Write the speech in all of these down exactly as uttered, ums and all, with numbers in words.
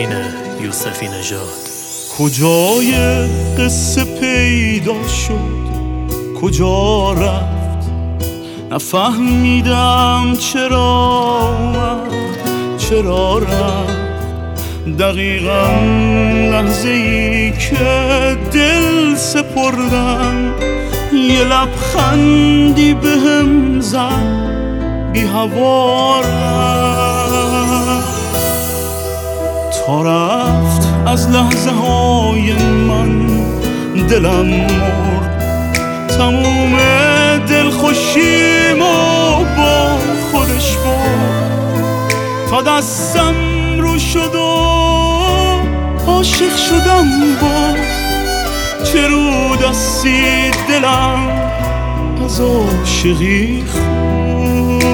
حسین یوسفی نژاد. کجای قصه پیدا شد، کجا رفت، نفهمیدم چرا چرا رفت. دقیقا لحظه ای که دل سپردم، یه لبخندی بهم زد، بی هوا رفت. تا رفت از لحظه های من دلم مرد، تموم دل خوشیمو با خودش برد. تا دستم رو شد و عاشق شدم باز، چه رو دستی دلم از عاشقی خورد.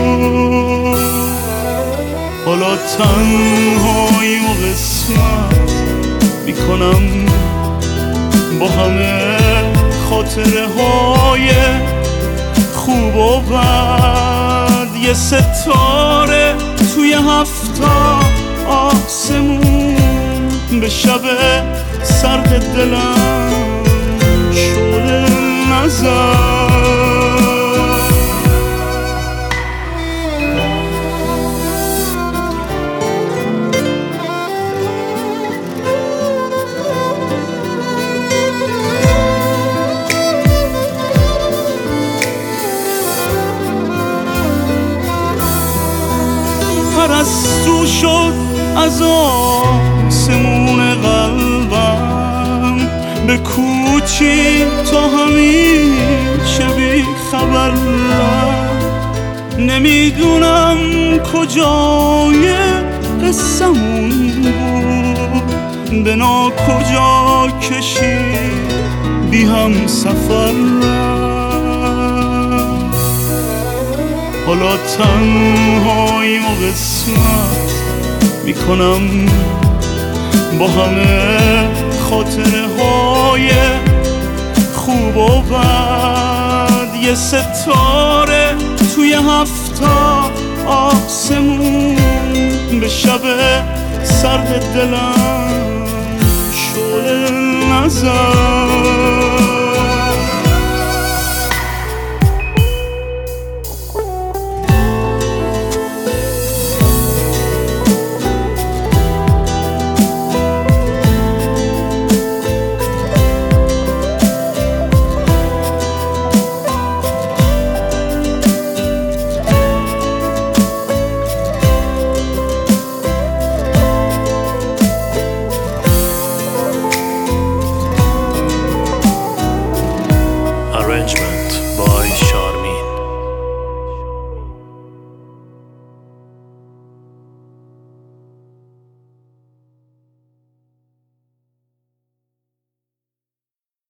حالا تنهایی و قسمت میکنم با همه خاطره های خوب و بد. یه ستاره توی هفتا آسمون به شب سرد دلم شعله نزد. پرستو شد از آسمون قلبم، به کوچی تا همیشه بی خبر رفت. نمیدونم کجای قصه‌مون بود، به نا کجا کشید بی هم سفر رفت. حالا تنهایی و قسمت میکنم با همه خاطره های خوب و بد. یه ستاره توی هفتا آسمون به شب سرد دلم شعله نزد.